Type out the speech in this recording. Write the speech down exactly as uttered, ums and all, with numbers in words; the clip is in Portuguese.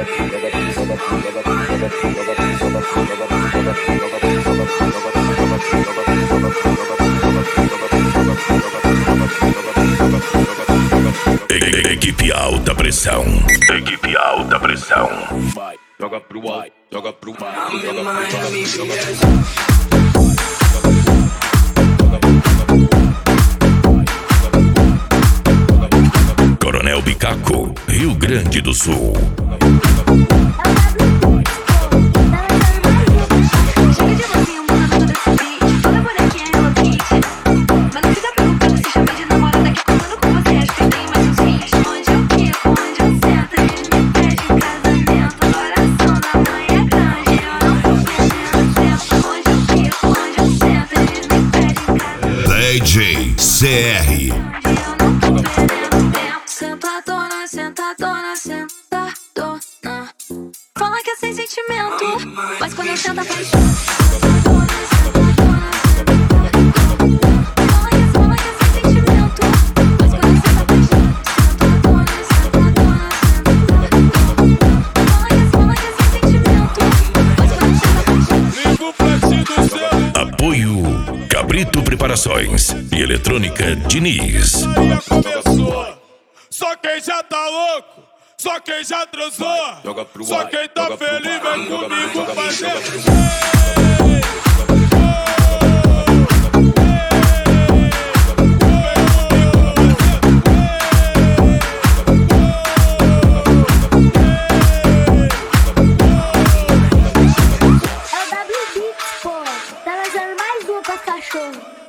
Equipe alta pressão. Equipe alta pressão. Vai, joga pro ar, joga pro ar, joga pro ar, joga pro Coronel Bicaco, Rio Grande do Sul. D J C R. Sentadona, sentadona, sentadona. Fala que é sem sentimento, mas quando eu sento a paixão. Sentadona, sentadona, sentadona. Fala que, fala que é sem sentimento, mas quando eu sento a paixão. Sentadona, sentadona, sentadona. Fala que, fala que é sem sentimento, mas quando eu sento a paixão. Liga o flash do céu. Apoio Cabrito Preparações e Eletrônica Diniz. Já começou. Só quem já tá louco, só quem já transou, só quem tá feliz vem comigo fazer. É o W Beats, pô. Tá lançando mais um pras cachorro.